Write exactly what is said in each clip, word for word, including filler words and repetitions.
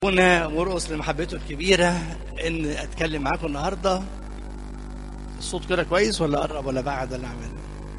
هنا مرقص لمحبته الكبيرة ان اتكلم معاكم النهاردة. الصوت كده كويس ولا قرب ولا بعد ولا اعمل؟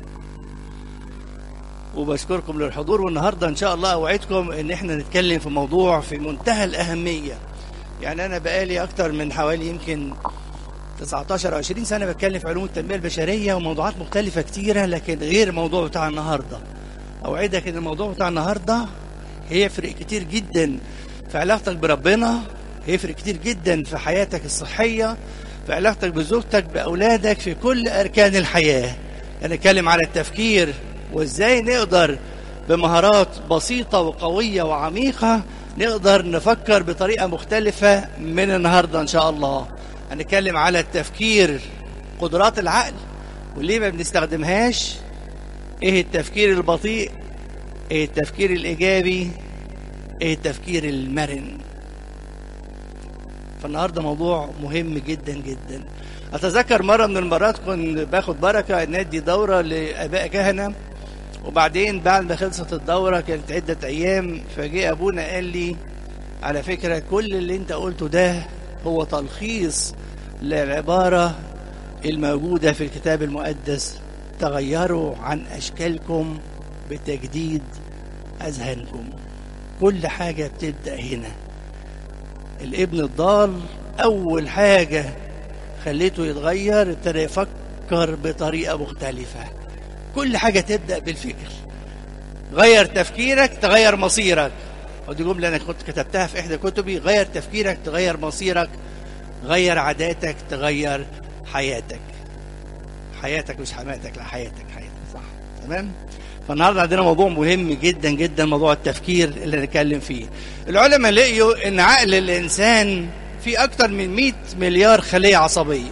وبشكركم للحضور، والنهاردة ان شاء الله اوعدكم ان احنا نتكلم في موضوع في منتهى الاهمية. يعني انا بقالي اكتر من حوالي يمكن تسعتاشر او عشرين سنة بتكلم في علوم التنمية البشرية وموضوعات مختلفة كتيرة، لكن غير الموضوع بتاع النهاردة. اوعدك ان الموضوع بتاع النهاردة هيفرق كتير جدا في علاقتك بربنا، هيفرق كتير جدا في حياتك الصحية، في علاقتك بزوجتك، بأولادك، في كل أركان الحياة. هنتكلم على التفكير وإزاي نقدر بمهارات بسيطة وقوية وعميقة نقدر نفكر بطريقة مختلفة من النهاردة إن شاء الله. هنتكلم على التفكير، قدرات العقل وليه ما بنستخدمهاش، إيه التفكير البطيء، إيه التفكير الإيجابي، ايه التفكير المرن. فالنهارده موضوع مهم جدا جدا. اتذكر مره من المرات كنت باخد بركه ندي دوره لاباء كهنه، وبعدين بعد ما خلصت الدوره كانت عده ايام، فجاء ابونا قال لي على فكره كل اللي انت قلته ده هو تلخيص للعباره الموجوده في الكتاب المقدس: تغيروا عن اشكالكم بتجديد اذهانكم. كل حاجة بتبدأ هنا. الابن الضال أول حاجة خليته يتغير، ابتدى يفكر بطريقة مختلفة. كل حاجة تبدأ بالفكر. غير تفكيرك تغير مصيرك. ودي جملة أنا كنت كتبتها في إحدى كتبي: غير تفكيرك تغير مصيرك، غير عاداتك تغير حياتك. حياتك مش حماتك، لا حياتك، حياتك صح. تمام؟ فالنهارده عندنا موضوع مهم جدا جدا، موضوع التفكير اللي نتكلم فيه. العلماء لقيوا ان عقل الانسان فيه اكتر من مئة مليار خلية عصبية،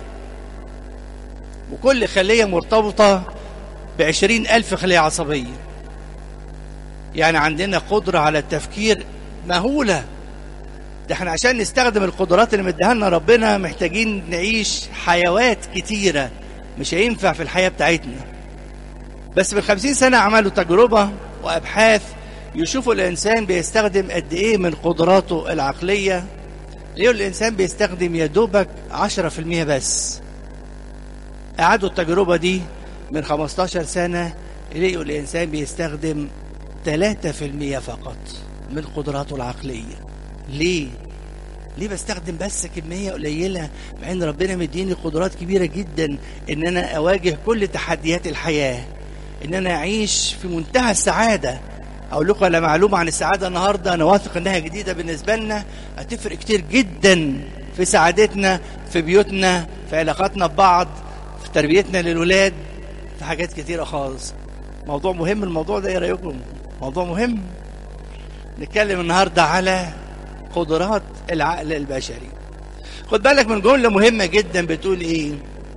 وكل خلية مرتبطة بعشرين الف خلية عصبية. يعني عندنا قدرة على التفكير مهولة. ده احنا عشان نستخدم القدرات اللي مديها لنا ربنا محتاجين نعيش حيوات كتيرة، مش هينفع في الحياة بتاعتنا. بس من خمسين سنة عملوا تجربة وأبحاث يشوفوا الإنسان بيستخدم قد إيه من قدراته العقلية. لقوا الإنسان بيستخدم يدوبك عشرة في المية بس. أعادوا التجربة دي من خمستاشر سنة، لقوا الإنسان بيستخدم ثلاثة في المية فقط من قدراته العقلية. ليه؟ ليه بستخدم بس كمية قليلة مع إن ربنا مديني قدرات كبيرة جدا إن أنا أواجه كل تحديات الحياة، ان انا اعيش في منتهى السعادة. اقول لكم على معلومة عن السعادة النهاردة، انا واثق انها جديدة بالنسبة لنا، هتفرق كتير جدا في سعادتنا، في بيوتنا، في علاقاتنا ببعض، في تربيتنا للولاد، في حاجات كتيرة خالص. موضوع مهم الموضوع ده، ايه رأيكم؟ موضوع مهم. نتكلم النهاردة على قدرات العقل البشري. خد بالك من جملة مهمة جدا بتقول ايه: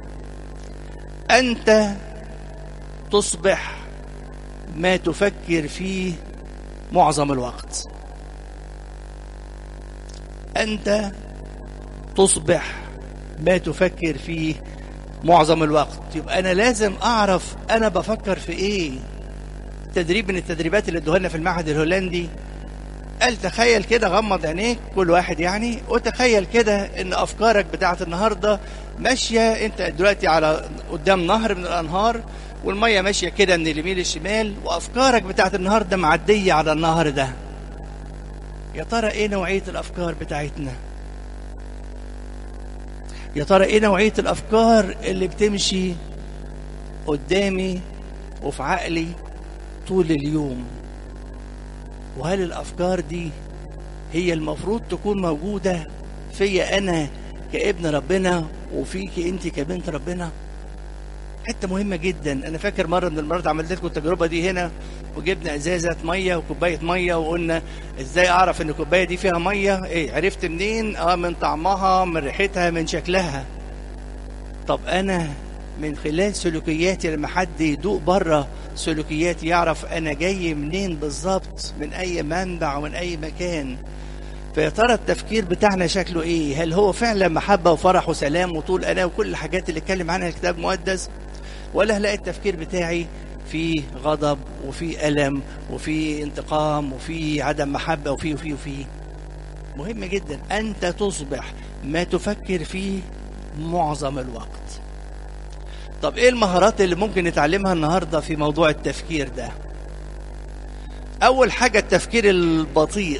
انت تصبح ما تفكر فيه معظم الوقت. أنت تصبح ما تفكر فيه معظم الوقت. يبقى أنا لازم أعرف أنا بفكر في إيه. تدريب من التدريبات اللي ادوها لنا في المعهد الهولندي قال تخيل كده، غمض عينيك كل واحد يعني، وتخيل كده إن أفكارك بتاعت النهاردة ماشية. أنت دلوقتي على قدام نهر من الأنهار، والمية ماشية كده من اليمين للشمال، وأفكارك بتاعت النهاردة معدية على النهر ده. يا ترى إيه نوعية الأفكار بتاعتنا؟ يا ترى إيه نوعية الأفكار اللي بتمشي قدامي وفي عقلي طول اليوم؟ وهل الأفكار دي هي المفروض تكون موجودة فيا أنا كابن ربنا وفيك أنت كبنت ربنا؟ حته مهمه جدا. انا فاكر مره من المرات عملت لكم التجربه دي هنا، وجبنا ازازه ميه وكوبايه ميه، وقلنا ازاي اعرف ان الكوبايه دي فيها ميه؟ ايه عرفت منين؟ اه من طعمها، من ريحتها، من شكلها. طب انا من خلال سلوكياتي لما حد يدوق بره سلوكياتي يعرف انا جاي منين بالظبط، من اي منبع ومن اي مكان. فيا ترى التفكير بتاعنا شكله ايه؟ هل هو فعلا محبه وفرح وسلام وطول انا وكل الحاجات اللي اتكلم عنها الكتاب المقدس، ولا هلاقي التفكير بتاعي في غضب وفي ألم وفي انتقام وفي عدم محبة وفي وفي وفي مهم جدا أنت تصبح ما تفكر فيه معظم الوقت. طب إيه المهارات اللي ممكن نتعلمها النهاردة في موضوع التفكير ده؟ أول حاجة التفكير البطيء،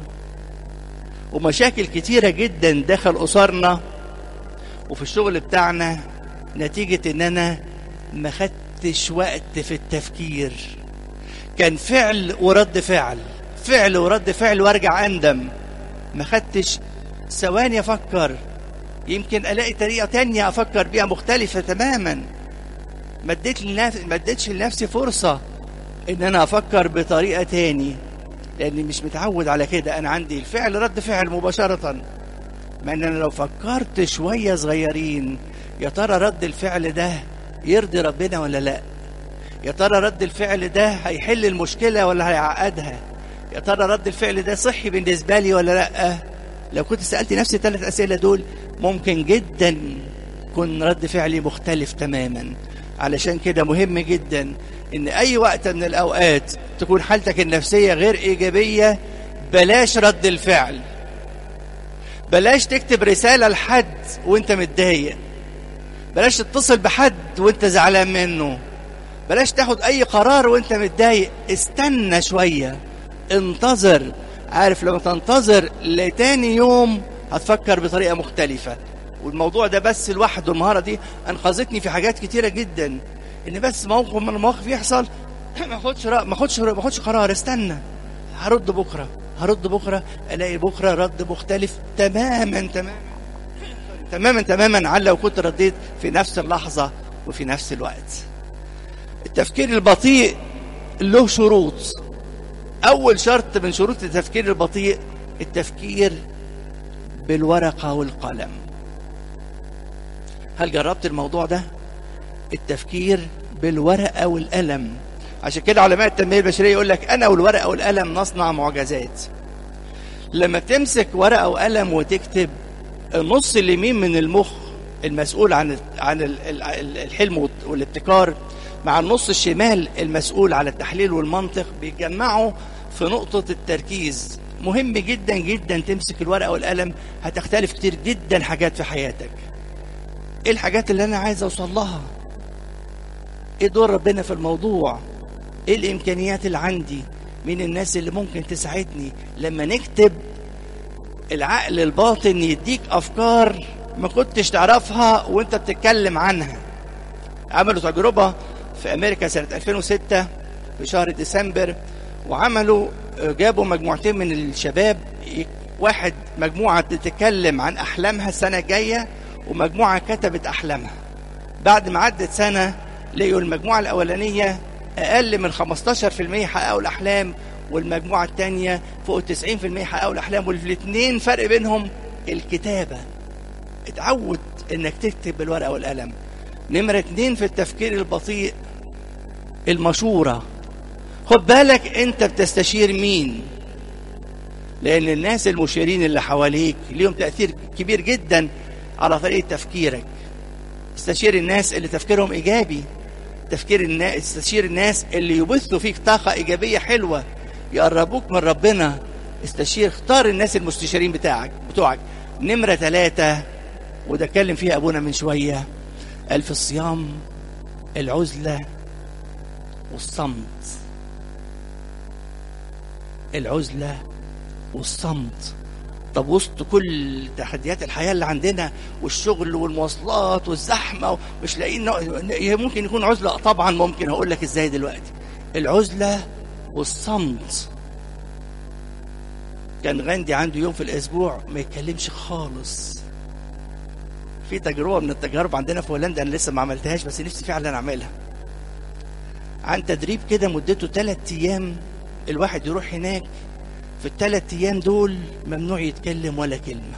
ومشاكل كتيرة جدا داخل أسرنا وفي الشغل بتاعنا نتيجة إن أنا ما خدتش وقت في التفكير. كان فعل ورد فعل، فعل ورد فعل وارجع أندم. ما خدتش ثواني أفكر، يمكن ألاقي طريقة تانية أفكر بيها مختلفة تماما. ما اديتش لنفسي فرصة إن أنا أفكر بطريقة تاني، لأني مش متعود على كده. أنا عندي الفعل رد فعل مباشرة، مع إن أنا لو فكرت شوية صغيرين يا ترى رد الفعل ده يرضي ربنا ولا لأ؟ يا ترى رد الفعل ده هيحل المشكلة ولا هيعقدها؟ يا ترى رد الفعل ده صحي بالنسبة لي ولا لأ؟ لو كنت سألت نفسي ثلاث أسئلة دول ممكن جدا يكون رد فعلي مختلف تماما. علشان كده مهم جدا إن أي وقت من الأوقات تكون حالتك النفسية غير إيجابية، بلاش رد الفعل. بلاش تكتب رسالة لحد وانت متضايق، بلاش تتصل بحد وانت زعلان منه، بلاش تاخد أي قرار وانت متضايق. استنى شوية، انتظر. عارف لما تنتظر لتاني يوم هتفكر بطريقة مختلفة. والموضوع ده بس لوحده، المهارة دي أنقذتني في حاجات كتيرة جدا. إن بس موقف من المواقف يحصل ما اخدش ما اخدش ما اخدش قرار، استنى هرد بكرة، هرد بكرة، ألاقي بكرة رد مختلف تماما تماما تماما تماما عن لو كنت رديت في نفس اللحظة وفي نفس الوقت. التفكير البطيء له شروط. أول شرط من شروط التفكير البطيء التفكير بالورقة والقلم. هل جربت الموضوع ده؟ التفكير بالورقة والقلم. عشان كده علماء التنمية البشرية يقول لك أنا والورقة والقلم نصنع معجزات. لما تمسك ورقة وقلم وتكتب، النص اليمين من المخ المسؤول عن عن الحلم والابتكار مع النص الشمال المسؤول على التحليل والمنطق بيتجمعوا في نقطة التركيز. مهم جدا جدا تمسك الورقة والقلم، هتختلف كتير جدا حاجات في حياتك. ايه الحاجات اللي انا عايز اوصل لها؟ ايه دور ربنا في الموضوع؟ ايه الامكانيات اللي عندي؟ مين الناس اللي ممكن تساعدني؟ لما نكتب العقل الباطن يديك افكار ما كنتش تعرفها وانت بتتكلم عنها. عملوا تجربة في امريكا سنة ألفين وستة في شهر ديسمبر، وعملوا جابوا مجموعتين من الشباب، واحد مجموعة تتكلم عن احلامها السنة الجاية ومجموعة كتبت احلامها. بعد ما عدت سنة لقوا المجموعة الاولانية اقل من خمستاشر في المية حققوا الاحلام، والمجموعة التانية فوق تسعين في المية حققوا الاحلام، والاثنين فرق بينهم الكتابة. اتعود انك تكتب بالورقة والقلم. نمرة اتنين في التفكير البطيء المشورة. خد بالك انت بتستشير مين، لان الناس المشيرين اللي حواليك ليهم تأثير كبير جدا على طريقة تفكيرك. استشير الناس اللي تفكيرهم ايجابي، تفكير الناس استشير الناس اللي يبثوا فيك طاقة ايجابية حلوة يقربوك من ربنا. استشير، اختار الناس المستشارين بتاعك بتوعك. نمرة ثلاثة وده اتكلم فيها ابونا من شوية، قال في الصيام العزلة والصمت. العزلة والصمت. طب وسط كل تحديات الحياة اللي عندنا والشغل والمواصلات والزحمة مش لاقيين، ممكن يكون عزلة. طبعا ممكن، هقول لك ازاي دلوقتي. العزلة والصمت. كان غاندي عنده يوم في الاسبوع ما يتكلمش خالص. في تجربة من التجارب عندنا في هولندا انا لسه ما عملتهاش بس نفسي فعلا اعملها. عن تدريب كده مدته ثلاث ايام، الواحد يروح هناك في الثلاث ايام دول ممنوع يتكلم ولا كلمة.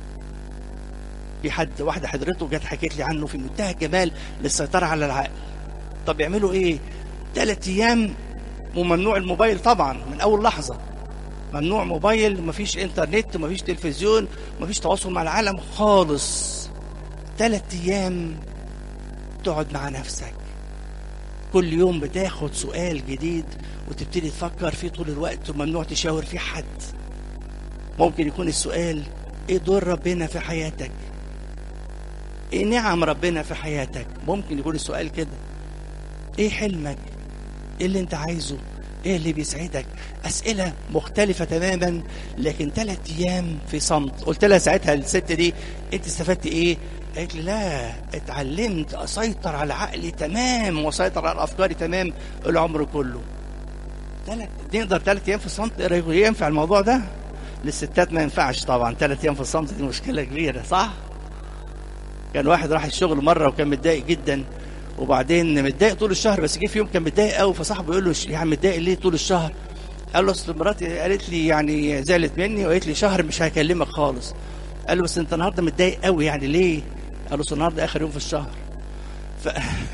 في حد واحدة حضرته جت حكيت لي عنه في منتهى الجمال للسيطرة على العقل. طب يعملوا ايه؟ ثلاث ايام وممنوع الموبايل طبعا من اول لحظة. ممنوع موبايل، ومفيش انترنت، ومفيش تلفزيون، ومفيش تواصل مع العالم خالص. ثلاث ايام تقعد مع نفسك، كل يوم بتاخد سؤال جديد وتبتدي تفكر فيه طول الوقت، وممنوع تشاور فيه حد. ممكن يكون السؤال ايه دور ربنا في حياتك؟ ايه نعم ربنا في حياتك؟ ممكن يكون السؤال كده. ايه حلمك؟ ايه اللي انت عايزه؟ ايه اللي بيسعدك؟ اسئله مختلفه تماما، لكن ثلاث ايام في صمت. قلت لها ساعتها الست دي انت استفدت ايه؟ قالت لي لا، اتعلمت اسيطر على عقلي تمام واسيطر على افكاري تمام العمر كله. ثلاث نقدر ثلاث ايام في الصمت؟ ايه ينفع الموضوع ده؟ للستات ما ينفعش طبعا، ثلاث ايام في الصمت دي مشكله كبيره، صح؟ كان واحد راح الشغل مره وكان متضايق جدا، وبعدين متضايق طول الشهر، بس جه في يوم كان متضايق قوي، فصاحبه يقول له يعني متضايق ليه طول الشهر؟ قال له اصل مراتي قالت لي يعني زعلت مني وقالت لي شهر مش هكلمك خالص. قال له بس انت النهارده متضايق قوي يعني ليه؟ قال له اصل النهارده اخر يوم في الشهر. ف...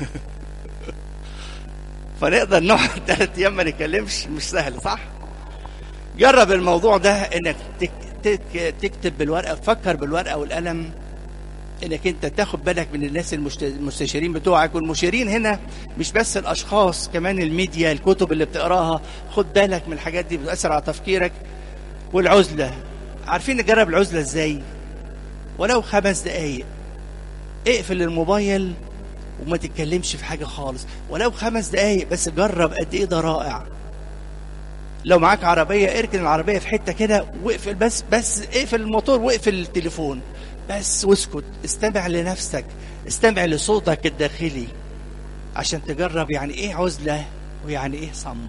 فنقدر نقعد ثلاث ايام ما نتكلمش؟ مش سهل، صح؟ جرب الموضوع ده، انك تك... تك... تكتب بالورقه، تفكر بالورقه والقلم، انك انت تاخد بالك من الناس المشت... المستشارين بتوعك. والمشيرين هنا مش بس الاشخاص، كمان الميديا، الكتب اللي بتقراها، خد بالك من الحاجات دي بتأثر على تفكيرك. والعزلة، عارفين نجرب العزلة ازاي؟ ولو خمس دقايق اقفل الموبايل وما تتكلمش في حاجة خالص، ولو خمس دقايق بس، جرب قد ايه ده رائع. لو معاك عربية اركن العربية في حتة كده واقفل، بس بس اقفل الموتور واقفل التليفون بس، واسكت، استمع لنفسك، استمع لصوتك الداخلي، عشان تجرب يعني ايه عزلة ويعني ايه صمت.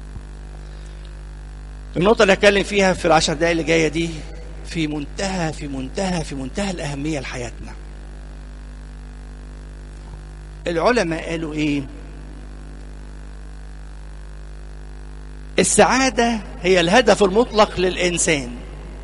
النقطة اللي هتكلم فيها في العشر دقايق اللي جاية دي في منتهى في منتهى في منتهى الأهمية لحياتنا. العلماء قالوا ايه؟ السعادة هي الهدف المطلق للإنسان،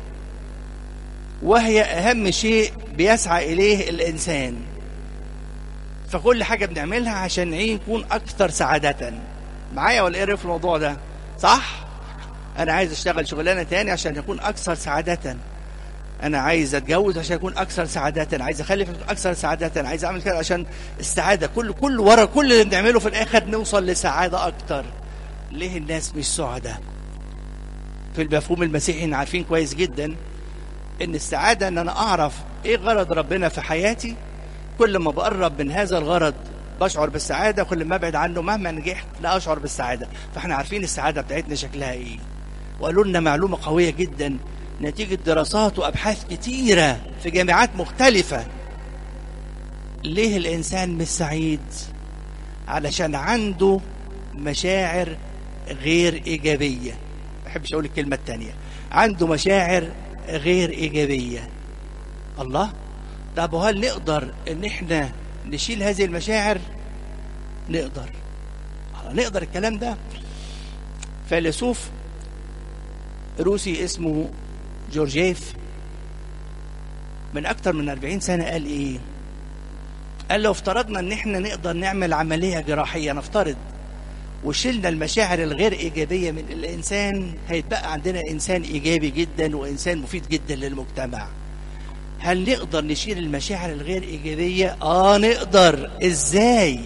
وهي أهم شيء بيسعى إليه الإنسان. فكل حاجة بنعملها عشان ايه؟ نكون أكثر سعادة. معايا ولا إيه في الموضوع ده؟ صح؟ أنا عايز أشتغل شغلانة تاني عشان أكون أكثر سعادة. أنا عايز أتجوز عشان أكون أكثر سعادة. عايز أخلف أكثر سعادة. عايز أعمل كده عشان السعادة. كل كل ورا كل اللي بنعمله في الآخر نوصل لسعادة أكتر. ليه الناس مش سعداء؟ في المفهوم المسيحي عارفين كويس جدا ان السعادة ان انا اعرف ايه غرض ربنا في حياتي. كل ما بقرب من هذا الغرض بشعر بالسعادة، كل ما ابعد عنه مهما نجحت لا اشعر بالسعادة. فاحنا عارفين السعادة بتاعتنا شكلها ايه. وقالوا لنا معلومة قوية جدا نتيجة دراسات وابحاث كتيرة في جامعات مختلفة. ليه الانسان مش سعيد؟ علشان عنده مشاعر غير ايجابية. ما بحبش اقول الكلمة التانية، عنده مشاعر غير ايجابية. الله، طب وهل نقدر ان احنا نشيل هذه المشاعر؟ نقدر نقدر الكلام ده. فيلسوف روسي اسمه جورجيف من اكتر من أربعين سنة قال ايه؟ قال لو افترضنا ان احنا نقدر نعمل عملية جراحية، نفترض، وشلنا المشاعر الغير إيجابية من الإنسان، هيتبقى عندنا إنسان إيجابي جدا وإنسان مفيد جدا للمجتمع. هل نقدر نشيل المشاعر الغير إيجابية؟ آه نقدر. إزاي؟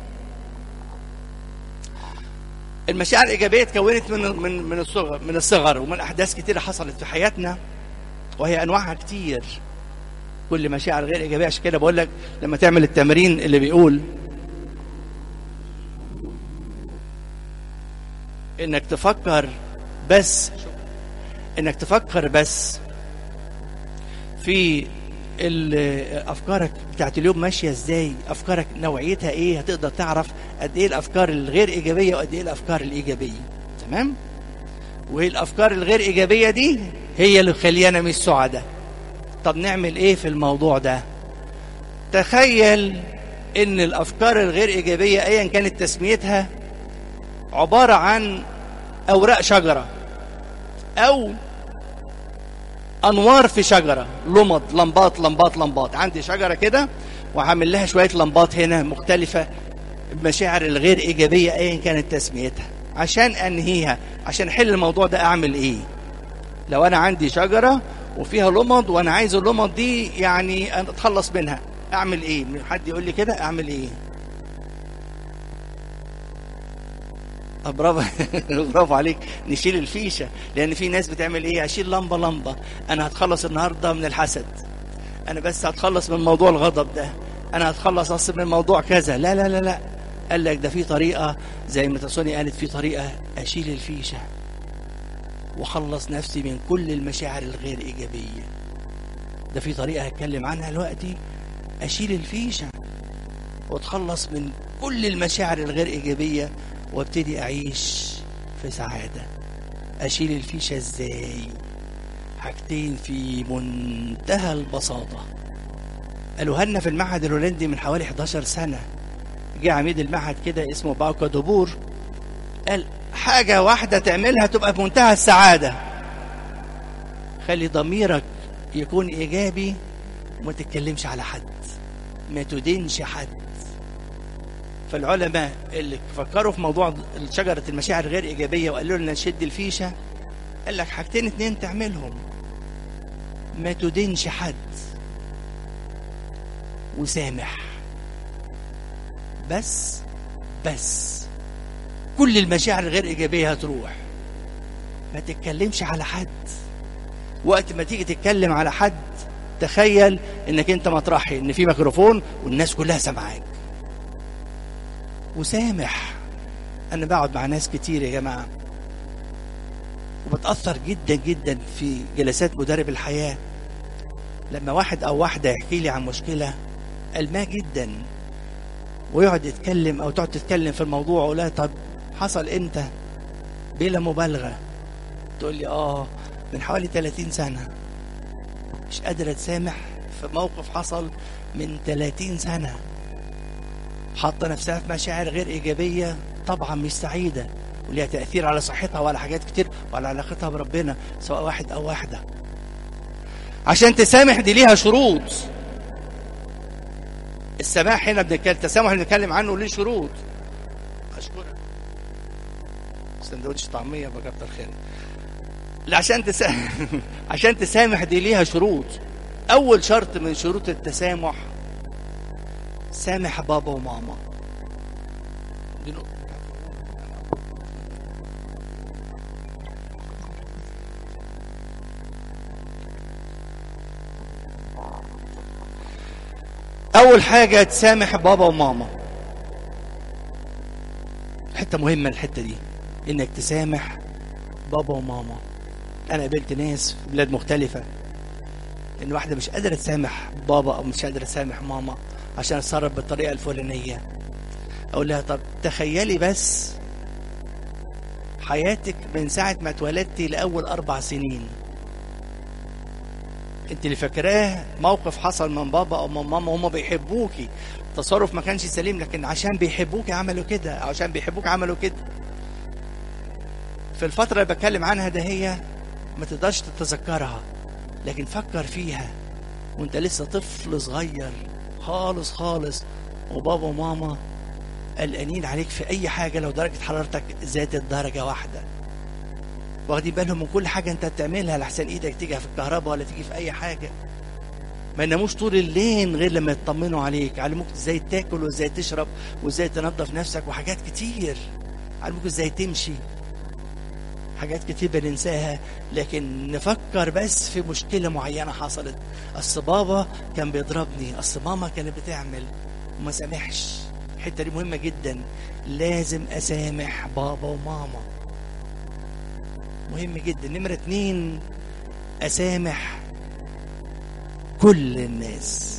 المشاعر الإيجابية اتكونت من من من الصغر من الصغر ومن أحداث كتيرة حصلت في حياتنا، وهي أنواعها كتير. كل مشاعر غير إيجابية. عشان كده بقول لك لما تعمل التمرين اللي بيقول انك تفكر بس انك تفكر بس في افكارك بتاعت اليوم ماشيه ازاي، افكارك نوعيتها ايه، هتقدر تعرف قد ايه الافكار الغير ايجابيه وقد ايه الافكار الايجابيه. تمام؟ وهي الافكار الغير ايجابيه دي هي اللي مخليانا مش سعداء. طب نعمل ايه في الموضوع ده؟ تخيل ان الافكار الغير ايجابيه ايا كانت تسميتها عبارة عن أوراق شجرة أو أنوار في شجرة، لمض، لمبات لمبات لمبات. عندي شجرة كده وعامل لها شوية لمبات هنا مختلفة بمشاعر الغير إيجابية أيا كانت تسميتها. عشان أنهيها، عشان أحل الموضوع ده أعمل إيه؟ لو أنا عندي شجرة وفيها لمض وأنا عايز اللمض دي يعني أتخلص منها، أعمل إيه؟ حد يقول لي كده أعمل إيه؟ برافو برافو عليك. نشيل الفيشه، لان في ناس بتعمل ايه؟ اشيل لمبه لمبه، انا هتخلص النهارده من الحسد، انا بس هتخلص من موضوع الغضب ده، انا هتخلص اصلا من موضوع كذا. لا لا لا لا، قال لك ده في طريقه زي ما تسوني قالت، في طريقه اشيل الفيشه وخلص نفسي من كل المشاعر الغير ايجابيه. ده في طريقه هتكلم عنها دلوقتي، اشيل الفيشه واتخلص من كل المشاعر الغير ايجابيه وابتدي اعيش في سعاده. اشيل الفيشه ازاي؟ حاجتين في منتهى البساطه قالوها لنا في المعهد الهولندي من حوالي حداشر سنه. جه عميد المعهد كده اسمه باوكا دوبور، قال حاجه واحده تعملها تبقى في منتهى السعاده، خلي ضميرك يكون ايجابي وما تتكلمش على حد، ما تدينش حد. فالعلماء اللي فكروا في موضوع شجرة المشاعر الغير إيجابية وقالوا لنا نشد الفيشة، قال لك حاجتين اتنين تعملهم، ما تدينش حد وسامح. بس بس كل المشاعر الغير إيجابية هتروح. ما تتكلمش على حد. وقت ما تيجي تتكلم على حد تخيل انك انت مطرحي، ان في ميكروفون والناس كلها سامعاك. وسامح. انا بقعد مع ناس كتير يا جماعه وبتاثر جدا جدا في جلسات مدرب الحياه لما واحد او واحده يحكي لي عن مشكله ألماه جدا ويقعد يتكلم او تقعد تتكلم في الموضوع ولا لها طب حصل امتى؟ بلا مبالغه تقول لي اه من حوالي ثلاثين سنه. مش قادره تسامح في موقف حصل من ثلاثين سنه. حاطه نفسها في مشاعر غير ايجابيه طبعا مش سعيده وليها تاثير على صحتها وعلى حاجات كتير وعلى علاقتها بربنا سواء واحد او واحده. عشان تسامح دي ليها شروط. السماح هنا بنتكلم، التسامح اللي بنتكلم عنه ليه شروط. اشكرك. سندوتش طعميه بكتر خير. عشان تسامح عشان تسامح دي ليها شروط. اول شرط من شروط التسامح سامح بابا وماما. دي نقطة. اول حاجة تسامح بابا وماما. حتة مهمة الحتة دي انك تسامح بابا وماما. انا قابلت ناس في بلاد مختلفة ان واحدة مش قادرة تسامح بابا او مش قادرة تسامح ماما عشان اتصرف بالطريقة الفلانية. اقول لها طب تخيلي بس حياتك من ساعة ما اتولدتي لأول أربع سنين، انت اللي فاكراه موقف حصل من بابا او من ماما وهم بيحبوكي، تصرف ما كانش سليم لكن عشان بيحبوكي عملوا كده او عشان بيحبوك عملوا كده. في الفترة اللي بتكلم عنها ده هي ما تقدرش تتذكرها، لكن فكر فيها وانت لسه طفل صغير خالص خالص وبابا وماما قلقانين عليك في اي حاجة لو درجة حرارتك زادت درجة واحدة، واخدين بالهم من كل حاجة انت بتعملها لحسن ايدك تيجي في الكهرباء ولا تيجي في اي حاجة. ما يناموش طول الليل غير لما يطمنوا عليك، علموك ازاي تاكل وازاي تشرب وازاي تنظف نفسك وحاجات كتير، علموك ازاي تمشي، حاجات كتير بننساها لكن نفكر بس في مشكلة معينة حصلت. اصل بابا كان بيضربني، اصل ماما كانت بتعمل وما سامحش. الحتة دي مهمة جدا، لازم اسامح بابا وماما، مهم جدا. نمرة اتنين اسامح كل الناس.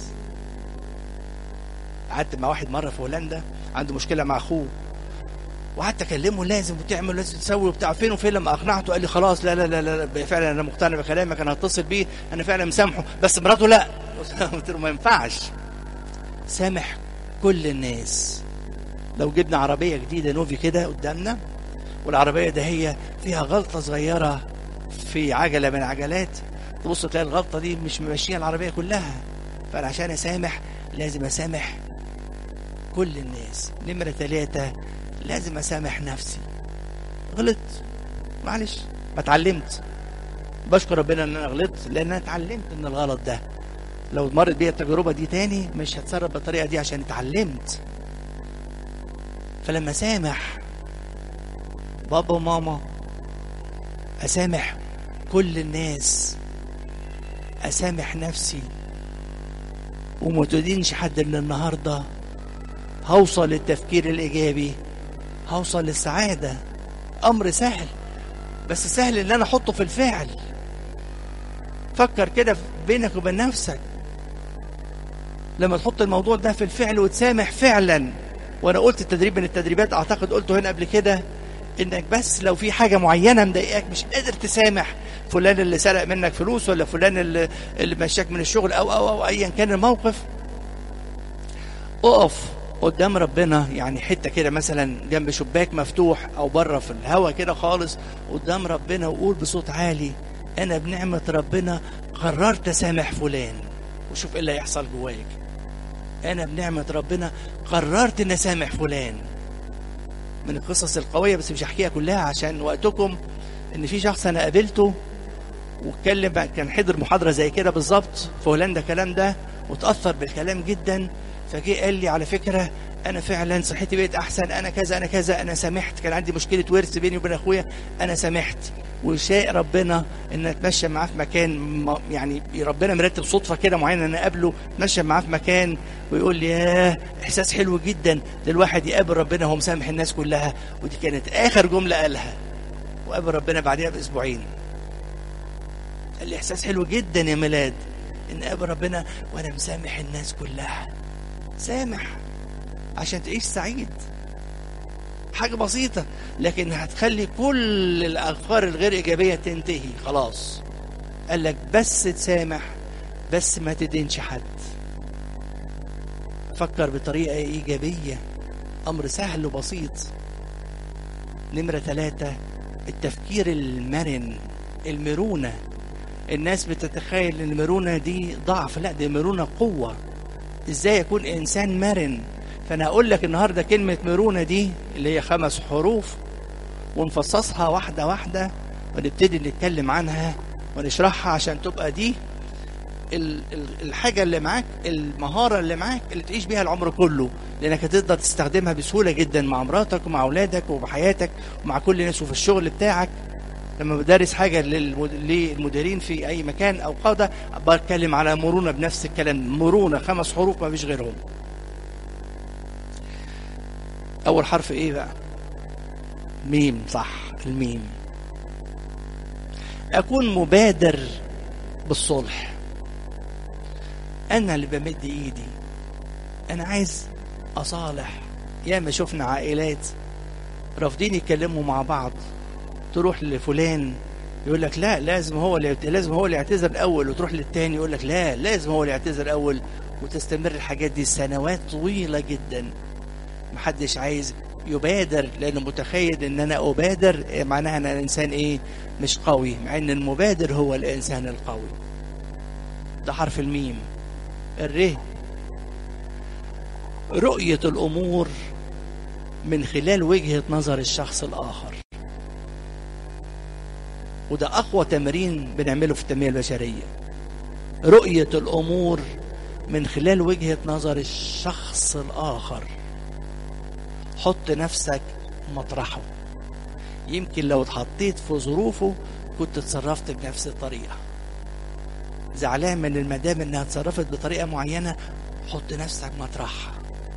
قعدت مع واحد مرة في هولندا عنده مشكلة مع اخوه وقعدت اكلمه لازم وتعمل لازم تسوي وبتاع، فين وفين لما اقنعته قال لي خلاص لا لا لا لا فعلا انا مقتنع بكلامك، انا هتصل بيه، انا فعلا مسامحه بس مراته لا. قلت له ما ينفعش، سامح كل الناس. لو جبنا عربية جديدة نوفي كده قدامنا والعربية ده هي فيها غلطة صغيرة في عجلة من عجلات، تبص تلاقي الغلطة دي مش ممشية العربية كلها. فأنا عشان أسامح لازم أسامح كل الناس. نمرة ثلاثة لازم أسامح نفسي. غلطت معلش، ما اتعلمت، بشكر ربنا ان انا غلطت لان انا اتعلمت من الغلط ده. لو مرت بيا التجربة دي تاني مش هتصرف بالطريقة دي عشان اتعلمت. فلما سامح بابا وماما، اسامح كل الناس، اسامح نفسي، وما تدينش حد. من النهارده هوصل للتفكير الايجابي، هوصل للسعاده. امر سهل، بس سهل ان انا احطه في الفعل. فكر كده بينك وبين نفسك، لما تحط الموضوع ده في الفعل وتسامح فعلا. وانا قلت التدريب من التدريبات، اعتقد قلته هنا قبل كده، انك بس لو في حاجه معينه مضايقاك مش قادر تسامح فلان اللي سرق منك فلوس، ولا فلان اللي, اللي مشاك من الشغل، او او او ايا كان الموقف، اقف قدام ربنا. يعني حته كده مثلا جنب شباك مفتوح او بره في الهوا كده خالص قدام ربنا، وقول بصوت عالي: انا بنعمه ربنا قررت اسامح فلان. وشوف ايه اللي هيحصل جواك. انا بنعمه ربنا قررت ان اسامح فلان. من القصص القويه، بس مش هحكيها كلها عشان وقتكم، ان في شخص انا قابلته واتكلم، كان حضر محاضره زي كده بالظبط في هولندا الكلام ده، وتاثر بالكلام جدا. فجي قال لي: على فكره انا فعلا صحتي بقت احسن، انا كذا انا كذا، انا سامحت، كان عندي مشكله ورث بيني وبين اخويا، انا سامحت. وشاء ربنا ان اتمشى معاه في مكان، يعني ربنا مرتب صدفه كده معينه ان اقابله، اتمشى معاه في مكان ويقول لي: ياه احساس حلو جدا ده الواحد يقابل ربنا وهو مسامح الناس كلها. ودي كانت اخر جمله قالها، وقابل ربنا بعدها باسبوعين. قال لي: احساس حلو جدا يا ميلاد ان اقابل ربنا وانا مسامح الناس كلها. سامح عشان تعيش سعيد. حاجة بسيطة لكن هتخلي كل الأفكار الغير إيجابية تنتهي خلاص. قال لك بس تسامح، بس ما تدينش حد. فكر بطريقة إيجابية، أمر سهل وبسيط. نمرة ثلاثة، التفكير المرن، المرونة. الناس بتتخيل ان المرونة دي ضعف، لا دي مرونة قوة. ازاي يكون انسان مرن؟ فانا هقول لك النهارده كلمة مرونة دي اللي هي خمس حروف، ونفصصها واحدة واحدة ونبتدي نتكلم عنها ونشرحها عشان تبقى دي الحاجة اللي معاك، المهارة اللي معاك اللي تعيش بيها العمر كله، لانك هتقدر تستخدمها بسهولة جدا مع مراتك ومع اولادك وبحياتك ومع كل الناس وفي الشغل بتاعك. لما بدرس حاجة للمديرين في أي مكان أو قادة بتكلم على مرونة بنفس الكلام. مرونة خمس حروف ما فيش غيرهم. أول حرف إيه بقى؟ ميم. صح، الميم. أكون مبادر بالصلح. أنا اللي بمد إيدي، أنا عايز أصالح. ياما شفنا عائلات رافضين يتكلموا مع بعض، تروح لفلان يقول لك لا لازم هو اللي لازم هو اللي يعتذر الاول، وتروح للتاني يقول لك لا لازم هو اللي يعتذر الاول، وتستمر الحاجات دي سنوات طويله جدا. محدش عايز يبادر، لانه متخيل ان انا ابادر معناها ان انا انسان ايه؟ مش قوي، مع ان المبادر هو الانسان القوي. ده حرف الميم. الر، رؤيه الامور من خلال وجهه نظر الشخص الاخر. وده أقوى تمرين بنعمله في التنمية البشرية، رؤية الأمور من خلال وجهة نظر الشخص الآخر. حط نفسك مطرحه. يمكن لو اتحطيت في ظروفه كنت اتصرفت بنفس الطريقة. زعلان من المدام انها اتصرفت بطريقة معينة، حط نفسك مطرحها.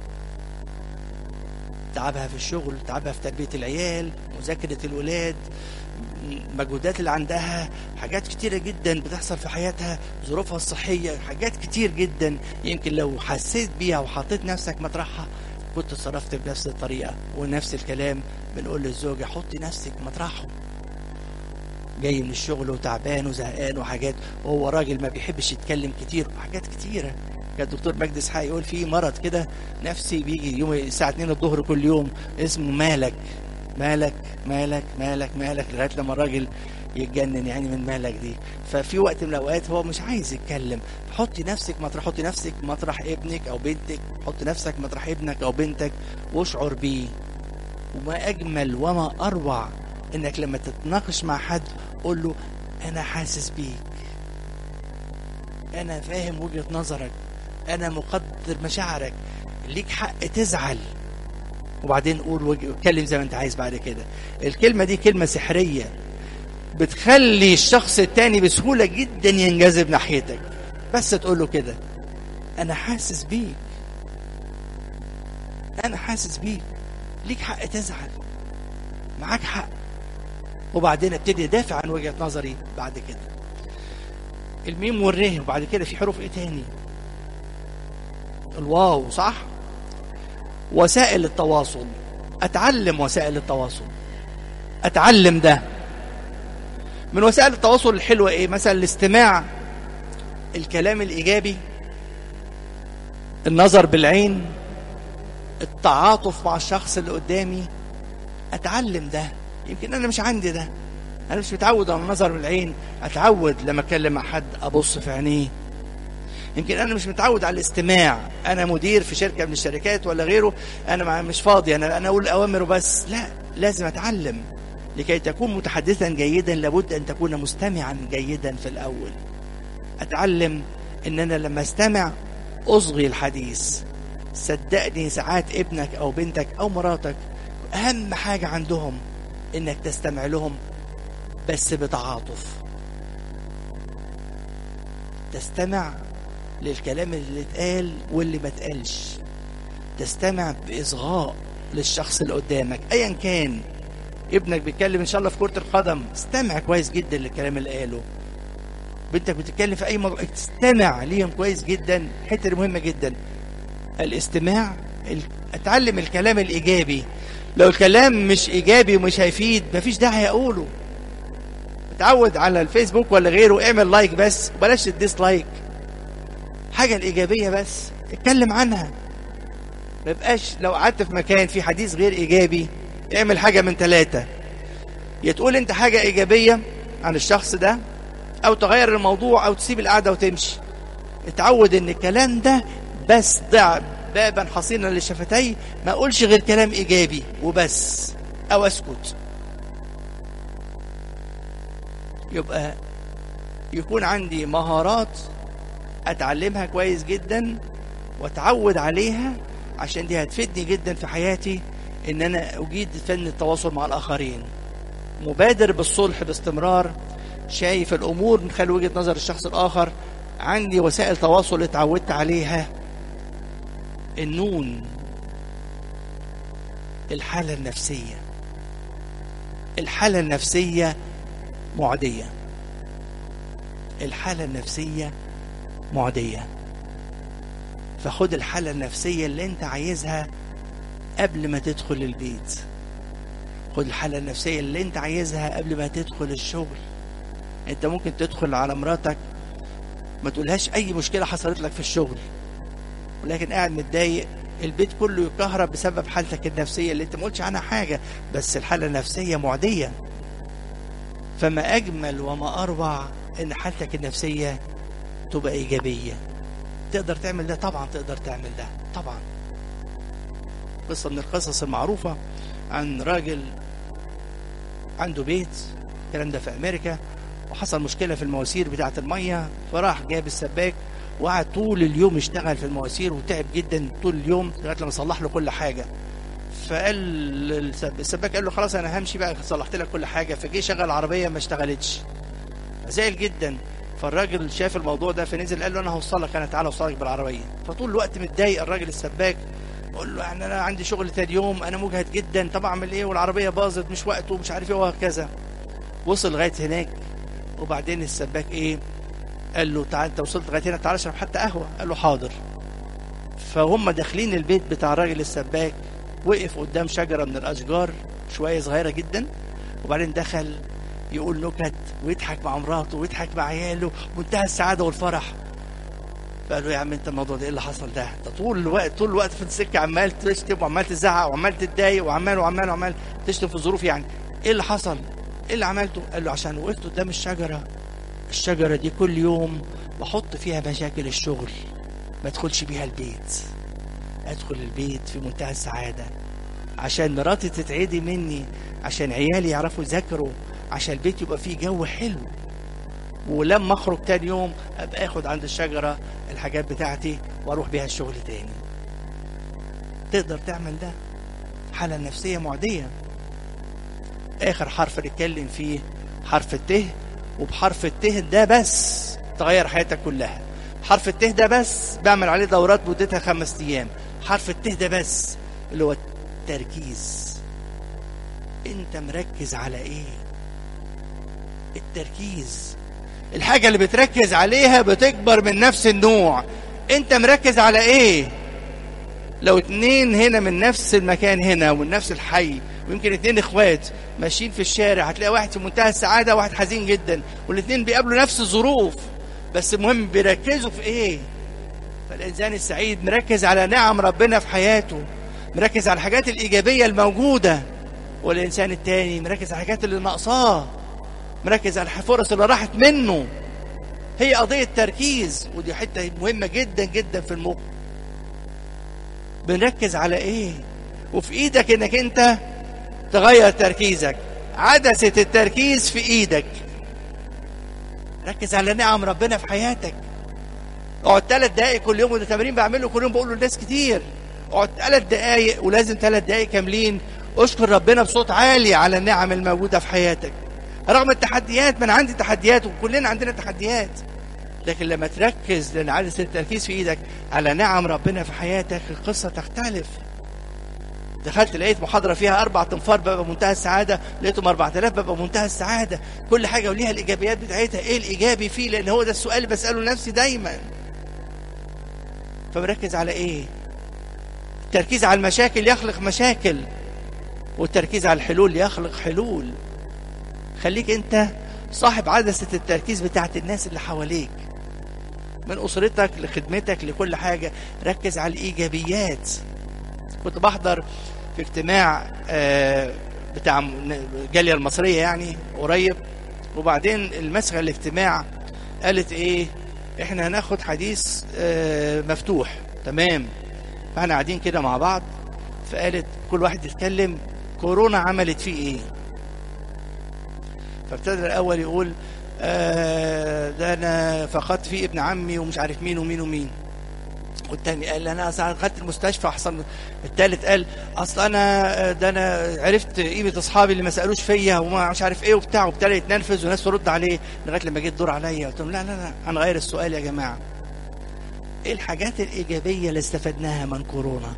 تعبها في الشغل، تعبها في تربية العيال، مذاكرة الولاد، مجهودات اللي عندها، حاجات كتيرة جدا بتحصل في حياتها، ظروفها الصحية، حاجات كتير جدا. يمكن لو حسيت بيها وحطيت نفسك مطرحها كنت اتصرفت بنفس الطريقة. ونفس الكلام بنقول للزوجة: حطي نفسك مطرحه. جاي من الشغل وتعبان وزهقان وحاجات، وهو راجل ما بيحبش يتكلم كتير وحاجات كتيرة. كان الدكتور مجدي اسحاق يقول في مرض كده نفسي بيجي يوم الساعة اتنين الظهر كل يوم، اسمه مالك مالك مالك مالك مالك، لغايه لما الراجل يتجنن يعني من مالك دي. ففي وقت من الاوقات هو مش عايز يتكلم. حطي نفسك مطرح حطي نفسك مطرح ابنك او بنتك، حطي نفسك مطرح ابنك او بنتك واشعر بيه. وما اجمل وما اروع انك لما تتناقش مع حد قول له: انا حاسس بيك، انا فاهم وجهة نظرك، انا مقدر مشاعرك، ليك حق تزعل، وبعدين قول واتكلم زي ما انت عايز بعد كده. الكلمة دي كلمة سحرية بتخلي الشخص التاني بسهولة جدا ينجذب ناحيتك. بس تقول له كده: انا حاسس بيك، انا حاسس بيك، ليك حق تزعل، معاك حق. وبعدين ابتدي ادافع عن وجهة نظري بعد كده. الميم والره، وبعد كده في حروف ايه تاني؟ الواو، صح؟ وسائل التواصل. اتعلم وسائل التواصل، اتعلم ده. من وسائل التواصل الحلوة ايه؟ مثلا الاستماع، الكلام الايجابي، النظر بالعين، التعاطف مع الشخص اللي قدامي. اتعلم ده. يمكن انا مش عندي ده، انا مش متعود على النظر بالعين. اتعود لما اتكلم مع حد ابص في عينيه. يمكن انا مش متعود على الاستماع، انا مدير في شركه من الشركات ولا غيره، انا مش فاضي انا انا اقول اوامر وبس. لا، لازم اتعلم. لكي تكون متحدثا جيدا لابد ان تكون مستمعا جيدا في الاول. اتعلم ان انا لما استمع اصغي الحديث. صدقني ساعات ابنك او بنتك او مراتك اهم حاجه عندهم انك تستمع لهم بس بتعاطف. تستمع للكلام اللي اتقال واللي ما اتقالش. تستمع باصغاء للشخص اللي قدامك ايا كان. ابنك بيتكلم ان شاء الله في كرة القدم، استمع كويس جدا للكلام اللي قاله. بنتك بتتكلم في اي موضوع، استمع ليهم كويس جدا. الحته دي مهمه جدا، الاستماع. اتعلم الكلام الايجابي. لو الكلام مش ايجابي ومش هيفيد مفيش داعي اقوله. اتعود على الفيسبوك ولا غيره اعمل لايك بس، وبلاش الديسلايك. حاجه الايجابيه بس اتكلم عنها. ما يبقاش لو قعدت في مكان في حديث غير ايجابي اعمل حاجه من ثلاثه: يا تقول انت حاجه ايجابيه عن الشخص ده، او تغير الموضوع، او تسيب القعده وتمشي. اتعود ان الكلام ده بس، ضع بابا حصينا للشفتي، ما اقولش غير كلام ايجابي وبس، او اسكت. يبقى يكون عندي مهارات اتعلمها كويس جدا واتعود عليها، عشان دي هتفيدني جدا في حياتي ان انا اجيد فن التواصل مع الاخرين. مبادر بالصلح باستمرار، شايف الامور من خلال وجهة نظر الشخص الاخر. عندي وسائل تواصل اتعودت عليها. النون، الحالة النفسية. الحالة النفسية معدية. الحالة النفسية معدية. فخد الحالة النفسية اللي انت عايزها قبل ما تدخل البيت. خد الحالة النفسية اللي انت عايزها قبل ما تدخل الشغل. انت ممكن تدخل على مراتك ما تقولهاش اي مشكلة حصلت لك في الشغل، ولكن قاعد متضايق، البيت كله يكهرب بسبب حالتك النفسية اللي انت ما قلتش عنها حاجة، بس الحالة النفسية معدية. فما اجمل وما اروع ان حالتك النفسية تبقى ايجابية. تقدر تعمل ده؟ طبعا تقدر تعمل ده طبعا. قصة من القصص المعروفة عن راجل عنده بيت، الكلام ده في امريكا، وحصل مشكلة في المواسير بتاعة المية، فراح جاب السباك وقعد طول اليوم يشتغل في المواسير وتعب جدا طول اليوم لغايه لما صلح له كل حاجه. فقال السباك قال له خلاص انا همشي بقى، صلحت لك كل حاجه. فجي شغل العربيه ما اشتغلتش، زعل جدا. فالراجل شاف الموضوع ده فنزل قال له انا هوصلك، انا تعالى اوصلك بالعربيه. فطول الوقت متضايق الراجل السباك، قال له يعني انا عندي شغل تاني يوم، انا مجهد جدا، طب اعمل ايه والعربيه باظت مش وقته ومش عارف ايه وهكذا. وصل لغايه هناك، وبعدين السباك ايه قال له تعال انت وصلت لغايه هنا، تعال اشرب حتى قهوه. قال له حاضر. فهم داخلين البيت بتاع الراجل السباك، وقف قدام شجره من الاشجار شويه صغيره جدا، وبعدين دخل يقول نكت ويضحك مع مراته ويضحك مع عياله، منتهى السعاده والفرح. فقال له يا عم انت الموضوع ده ايه اللي حصل ده؟ انت طول الوقت طول الوقت في السكه عمال تشتم وعمال تزعق وعمال تتضايق وعمال وعمال وعمال تشتم في الظروف، يعني ايه اللي حصل؟ ايه اللي عملته؟ قال له عشان وقفت قدام الشجره، الشجرة دي كل يوم بحط فيها مشاكل الشغل، ما ادخلش بيها البيت. ادخل البيت في منتهى السعادة، عشان مراتي تتعدي مني، عشان عيالي يعرفوا يذاكروا، عشان البيت يبقى فيه جو حلو. ولما اخرج تاني يوم ابقى اخد عند الشجرة الحاجات بتاعتي واروح بيها الشغل تاني. تقدر تعمل ده؟ حالة نفسية معدية. آخر حرف نتكلم فيه حرف الت، وبحرف الت ده بس تغير حياتك كلها. حرف الت ده بس بعمل عليه دورات مدتها خمس أيام. حرف الت ده بس اللي هو التركيز. أنت مركز على إيه؟ التركيز. الحاجة اللي بتركز عليها بتكبر من نفس النوع. أنت مركز على إيه؟ لو اتنين هنا من نفس المكان هنا ومن نفس الحي، ويمكن اتنين اخوات ماشيين في الشارع، هتلاقي واحد في منتهى السعادة وواحد حزين جدا، والاتنين بيقابلوا نفس الظروف، بس المهم بيركزوا في ايه؟ فالإنسان السعيد مركز على نعم ربنا في حياته، مركز على الحاجات الإيجابية الموجودة، والإنسان التاني مركز على الحاجات اللي ناقصاه، مركز على الفرص اللي راحت منه. هي قضية تركيز، ودي حتة مهمة جدا جدا في المخ. بنركز على ايه؟ وفي ايدك انك انت تغير تركيزك. عدسة التركيز في ايدك. ركز على نعم ربنا في حياتك. اقعد ثلاث دقايق كل يوم، وده تمرين بعمله كل يوم بقوله لناس كتير. اقعد ثلاث دقايق، ولازم ثلاث دقايق كاملين اشكر ربنا بصوت عالي على النعم الموجودة في حياتك. رغم التحديات، ما انا عندي تحديات وكلنا عندنا تحديات، لكن لما تركز، لان عدسة التركيز في ايدك على نعم ربنا في حياتك، القصة تختلف. دخلت لقيت محاضرة فيها أربع تنفار ببقى منتهى السعادة، لقيتهم أربعة آلاف ببقى منتهى السعادة. كل حاجة وليها الإيجابيات بتاعتها. إيه الإيجابي فيه؟ لأن هو ده السؤال اللي بسأله لنفسي دايما. فمركز على إيه؟ التركيز على المشاكل يخلق مشاكل، والتركيز على الحلول يخلق حلول. خليك أنت صاحب عدسة التركيز بتاعت الناس اللي حواليك، من أسرتك لخدمتك لكل حاجة. ركز على الإيجابيات. كنت بحضر في اجتماع بتاع الجالية المصرية يعني قريب، وبعدين المسغة الاجتماع قالت ايه؟ احنا هناخد حديث مفتوح. تمام. فاحنا قاعدين كده مع بعض، فقالت كل واحد يتكلم كورونا عملت فيه ايه. فابتدى الاول يقول آه ده انا فقدت فيه ابن عمي ومش عارف مين ومين ومين. والتاني قال انا دخلت المستشفى احسن. التالت قال اصل انا ده انا عرفت قيمه اصحابي اللي ما سالوش فيا وما مش عارف ايه وبتاع، وابتدى يتنرفز وناس ترد عليه، لغايه لما جيت الدور عليا قلت لهم لا لا لا هنغير السؤال يا جماعه. ايه الحاجات الايجابيه اللي استفدناها من كورونا؟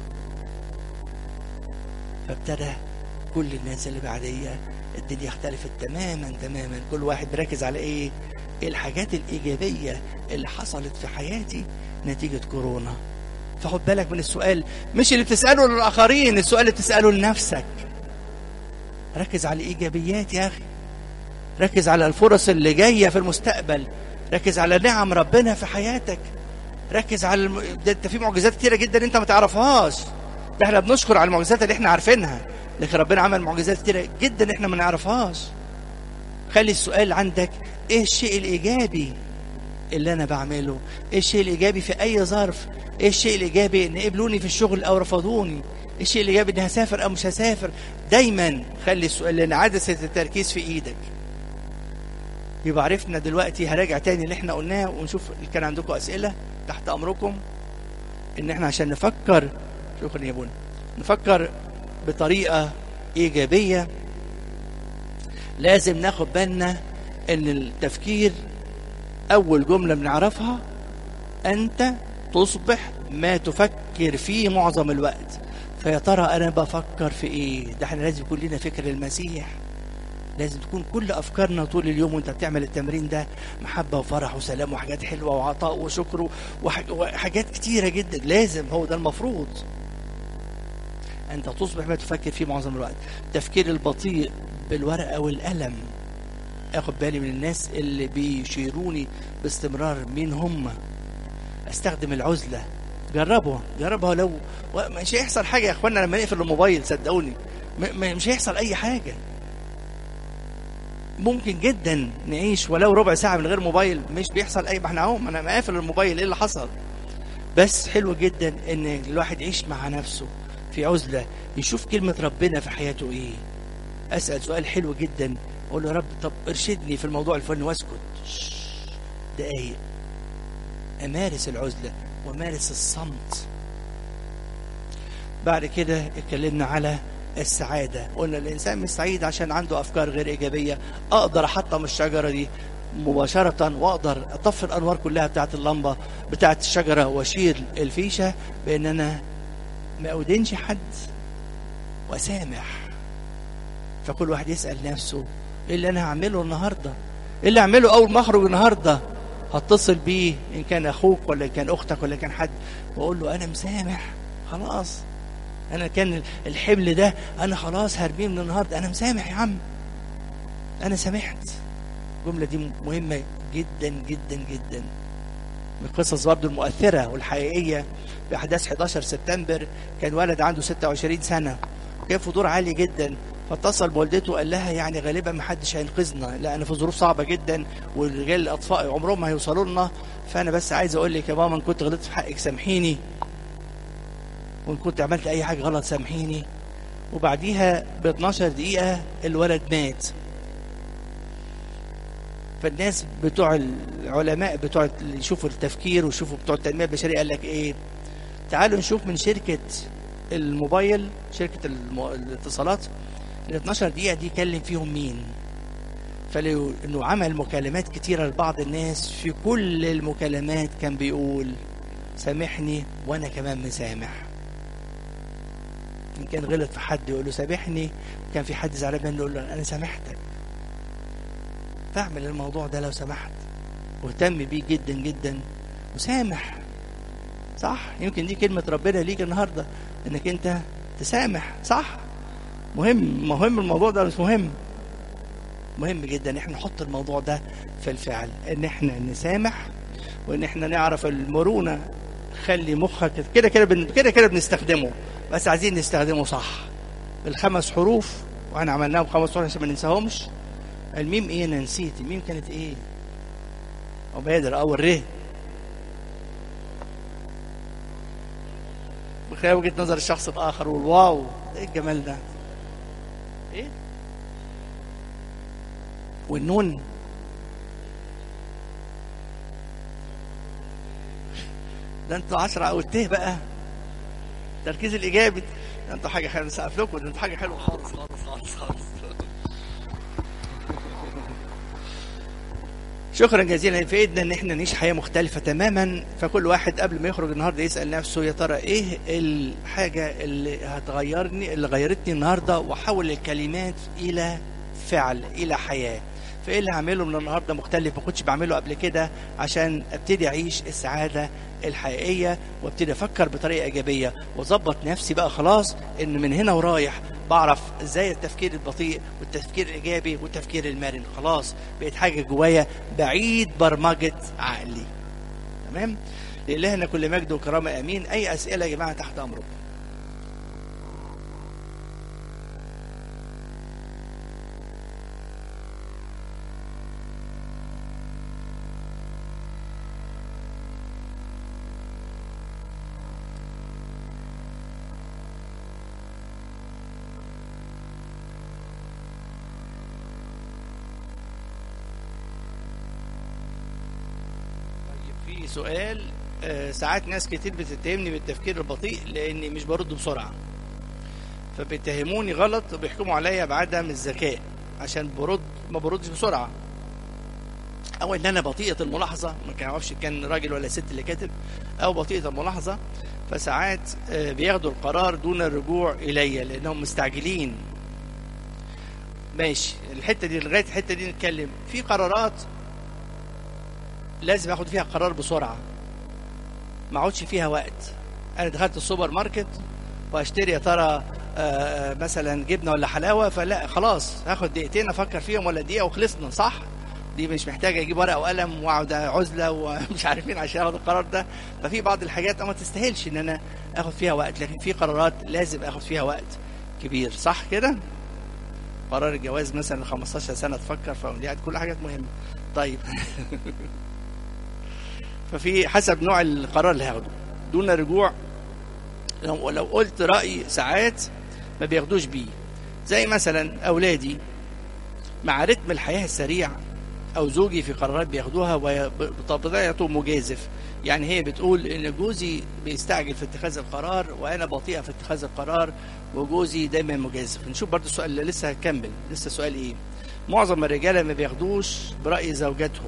فابتدى كل الناس اللي بعديه الدنيا اختلفت تماما تماما. كل واحد بيركز على ايه؟ ايه الحاجات الايجابيه اللي حصلت في حياتي نتيجة كورونا. فخد بالك من السؤال، مش اللي بتسأله للآخرين، السؤال اللي بتسأله لنفسك. ركز على الإيجابيات يا أخي، ركز على الفرص اللي جاية في المستقبل، ركز على نعم ربنا في حياتك، ركز على الم... ده انت في معجزات كتيرة جدا انت ما تعرفهاش. ده احنا بنشكر على المعجزات اللي احنا عارفينها، لكن ربنا عمل معجزات كتيرة جدا احنا ما نعرفهاش. خلي السؤال عندك، ايه الشيء الإيجابي اللي انا بعمله؟ ايه الشيء الايجابي في اي ظرف؟ ايه الشيء الايجابي ان قبلوني في الشغل او رفضوني؟ ايه الشيء الايجابي اني هسافر او مش هسافر؟ دايما خلي السؤال، لان عدسة التركيز في ايدك. يبقى عرفنا دلوقتي. هراجع تاني اللي احنا قلناه ونشوف كان عندكم اسئله تحت امركم. ان احنا عشان نفكر، شكرا يا ابونا، نفكر بطريقه ايجابيه لازم ناخد بالنا ان التفكير أول جملة بنعرفها أنت تصبح ما تفكر فيه معظم الوقت. فيا ترى أنا بفكر في إيه؟ ده احنا لازم يكون لنا فكر المسيح. لازم تكون كل أفكارنا طول اليوم وأنت بتعمل التمرين ده محبة وفرح وسلام وحاجات حلوة وعطاء وشكر وحاجات كتيرة جدا. لازم، هو ده المفروض. أنت تصبح ما تفكر فيه معظم الوقت. تفكير البطيء بالورقة والقلم. اخد بالي من الناس اللي بيشيروني باستمرار مين هم. استخدم العزلة. جربوا جربها. لو مش هيحصل حاجة يا اخوانا لما نقفل الموبايل، صدقوني مش هيحصل اي حاجة. ممكن جدا نعيش ولو ربع ساعة من غير موبايل، مش بيحصل اي. ما احنا اهو انا مقافل الموبايل، ايه اللي حصل؟ بس حلو جدا ان الواحد يعيش مع نفسه في عزلة، يشوف كلمة ربنا في حياته ايه. اسأل سؤال حلو جدا، اقول له يا رب طب ارشدني في الموضوع الفلاني، واسكت دقايق. امارس العزلة وامارس الصمت. بعد كده اتكلمنا على السعادة. قلنا الإنسان مش سعيد عشان عنده أفكار غير إيجابية. أقدر أحطم الشجرة دي مباشرة، وأقدر أطفي الأنوار كلها بتاعت اللمبة بتاعت الشجرة وأشيل الفيشة، بأن أنا ما أدينش حد وأسامح. فكل واحد يسأل نفسه إيه اللي أنا هعمله النهاردة؟ إيه اللي أعمله أول ما أخرج النهاردة؟ هتصل بيه إن كان أخوك ولا كان أختك ولا كان حد، وأقول له أنا مسامح خلاص. أنا كان الحبل ده أنا خلاص هرميه من النهاردة، أنا مسامح يا عم، أنا سامحت. الجملة دي مهمة جدا جدا جدا. من القصص برضه المؤثرة والحقيقية في أحداث حداشر سبتمبر، كان ولد عنده ستة وعشرين سنة وكان في دور عالي جدا، فاتصل بوالدته قال لها يعني غالبا ما حدش هينقذنا، لا انا في ظروف صعبه جدا والرجال الاطفاء عمرهم ما هيوصلوا لنا، فانا بس عايز اقول لك يا ماما ان كنت غلطت في حقك سامحيني، وان كنت عملت اي حاجه غلط سامحيني. وبعديها ب اتناشر دقيقه الولد مات. فالناس بتوع العلماء بتوع اللي يشوفوا التفكير ويشوفوا بتوع التنميه البشريه قال لك ايه، تعالوا نشوف من شركه الموبايل، شركه المو... الاتصالات، ال اتناشر دقيقة دي كلم فيهم مين. فلو انه عمل مكالمات كتيرة لبعض الناس، في كل المكالمات كان بيقول سامحني وانا كمان مسامح. ان كان غلط في حد يقول له سامحني، كان في حد زعلان منه يقول له انا سامحتك. فاعمل الموضوع ده لو سمحت، واهتم بيه جدا جدا وسامح. صح؟ يمكن دي كلمة ربنا ليك النهاردة، انك انت تسامح. صح؟ مهم مهم الموضوع ده، مش مهم مهم جدا احنا نحط الموضوع ده في الفعل، ان احنا نسامح وان احنا نعرف المرونة. خلي مخك كده كده بن... كده كده بنستخدمه، بس عايزين نستخدمه صح. بالخمس حروف، واحنا عملناهم خمس حروف عشان ما ننساهمش. الميم ايه؟ انا نسيت الميم كانت ايه. عبادر او الره، بخلاف وجهة نظر الشخص الاخر. والواو، ايه الجمال ده؟ ايه؟ والنون ده انتوا عشرة او الته بقى. التركيز الايجابي ده انتوا حاجه حلوه، سقف لكم، ده انتوا حاجه حلوه خالص خالص خالص خالص. شكرا جزيلا. في ايدنا ان احنا نعيش حياه مختلفه تماما. فكل واحد قبل ما يخرج النهارده يسال نفسه يا ترى ايه الحاجه اللي هتغيرني، اللي غيرتني النهارده، واحول الكلمات الى فعل، الى حياه. فايه اللي هعمله من النهارده مختلف ما كنتش بعمله قبل كده، عشان ابتدي اعيش السعاده الحقيقيه، وابتدي افكر بطريقه ايجابيه، واظبط نفسي بقى خلاص ان من هنا ورايح بعرف ازاي التفكير البطيء والتفكير الايجابي والتفكير المرن. خلاص بقت حاجه جوايا بعيد برمجه عقلي. تمام. لإلهنا كل مجد وكرامه امين. اي اسئله يا جماعه تحت امركم. في سؤال، آه ساعات ناس كتير بتتهمني بالتفكير البطيء لاني مش برد بسرعه، فبيتهموني غلط وبيحكموا عليا بعدم الذكاء عشان برد ما بردش بسرعه، او ان انا بطيئه الملاحظه. ما كانش كان راجل ولا ست اللي كاتب، او بطيئه الملاحظه. فساعات آه بياخدوا القرار دون الرجوع الي لانهم مستعجلين. ماشي، الحته دي لغايه الحته دي نتكلم. في قرارات لازم اخد فيها قرار بسرعه، ما اقعدش فيها وقت. انا دخلت السوبر ماركت واشتري يا ترى مثلا جبنه ولا حلاوه، فلا خلاص هاخد دقيقتين افكر فيهم ولا دقيقه وخلصنا. صح؟ دي مش محتاجه اجيب ورقه وقلم واقعد عزله ومش عارفين عشان اخد القرار ده. ففي بعض الحاجات ما تستاهلش ان انا اخد فيها وقت، لكن في قرارات لازم اخد فيها وقت كبير. صح كده؟ قرار الجواز مثلا خمستاشر سنه تفكر في كل حاجات مهمه. طيب ففي حسب نوع القرار اللي هاخده دون رجوع. لو لو قلت رأي ساعات ما بياخدوش بيه، زي مثلا أولادي مع رتم الحياة السريع، أو زوجي في قرارات بياخدوها وبطبيعته مجازف، يعني هي بتقول ان جوزي بيستعجل في اتخاذ القرار وانا بطيئه في اتخاذ القرار وجوزي دايما مجازف. نشوف برضو السؤال اللي لسه هكمل. لسه سؤال ايه؟ معظم الرجاله ما بياخدوش براي زوجاتهم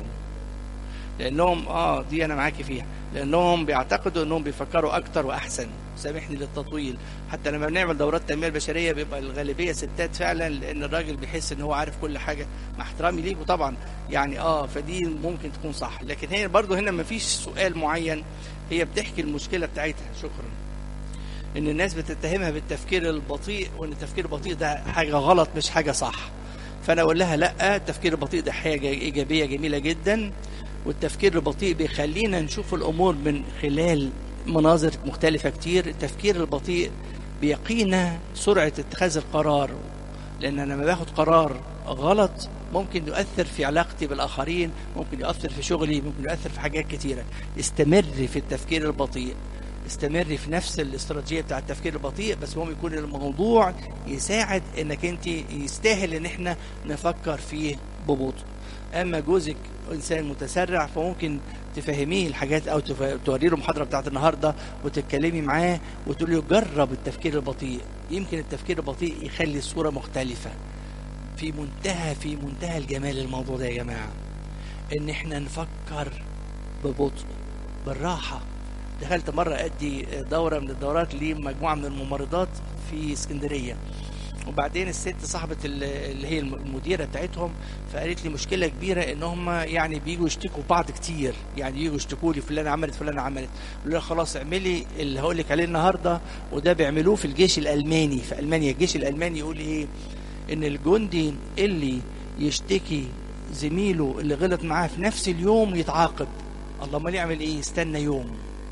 لانهم اه دي انا معاكي فيها، لانهم بيعتقدوا انهم بيفكروا اكتر واحسن. سامحني للتطويل، حتى لما بنعمل دورات تنميه البشريه بيبقى الغالبيه ستات فعلا، لان الراجل بيحس ان هو عارف كل حاجه، مع احترامي ليكوا طبعا يعني اه فدي ممكن تكون صح. لكن هي برضو هنا ما فيش سؤال معين، هي بتحكي المشكله بتاعتها. شكرا. ان الناس بتتهمها بالتفكير البطيء، وان التفكير البطيء ده حاجه غلط مش حاجه صح. فانا اقول لها لا، التفكير البطيء ده حاجه ايجابيه جميله جدا، والتفكير البطيء بيخلينا نشوف الامور من خلال مناظر مختلفه كتير. التفكير البطيء بيقينا سرعه اتخاذ القرار، لان انا لما باخد قرار غلط ممكن يؤثر في علاقتي بالاخرين، ممكن يؤثر في شغلي، ممكن يؤثر في حاجات كتيره. استمري في التفكير البطيء، استمري في نفس الاستراتيجيه بتاع التفكير البطيء، بس المهم يكون الموضوع يساعد انك انت يستاهل ان احنا نفكر فيه ببطء. اما جوزك انسان متسرع فممكن تفهميه الحاجات او توري له المحاضره بتاعت النهارده وتتكلمي معاه وتقول له جرب التفكير البطيء، يمكن التفكير البطيء يخلي الصوره مختلفه. في منتهى في منتهى الجمال الموضوع ده يا جماعه، ان احنا نفكر ببطء بالراحه. دخلت مره ادي دوره من الدورات لمجموعه من الممرضات في اسكندريه، وبعدين الست صاحبه اللي هي المديره بتاعتهم فقالت لي مشكله كبيره ان هم يعني بييجوا يشتكوا بعض كتير، يعني ييجوا يشتكوا لي فلانه عملت فلانه عملت. قلت لها خلاص اعملي اللي هقول لك عليه النهارده، وده بيعملوه في الجيش الالماني. في المانيا الجيش الالماني يقول ايه؟ ان الجندي اللي يشتكي زميله اللي غلط معاه في نفس اليوم يتعاقب. الله، ما يعمل ايه؟ يستنى يوم،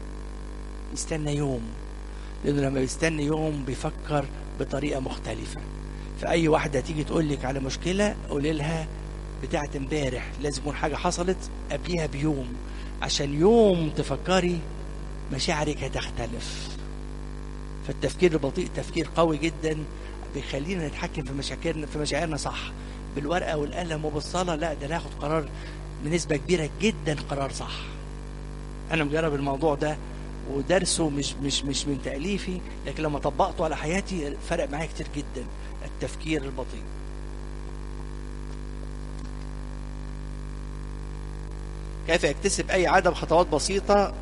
يستنى يوم، لانه لما بيستنى يوم بيفكر بطريقه مختلفه. فاي واحده تيجي تقول لك على مشكله قولي لها بتاعت امبارح، لازم يكون حاجه حصلت قبليها بيوم، عشان يوم تفكري مشاعرك هتختلف. فالتفكير البطيء تفكير قوي جدا، بيخلينا نتحكم في مشاعرنا في مشاعرنا صح، بالورقه والقلم وبالصلاه. لا، ده ناخد قرار بنسبه كبيره جدا قرار صح. انا مجرب الموضوع ده ودرسه مش مش مش من تأليفي، لكن لما طبقته على حياتي فرق معايا كتير جدا. التفكير البطيء. كيف اكتسب اي عادة بخطوات بسيطة؟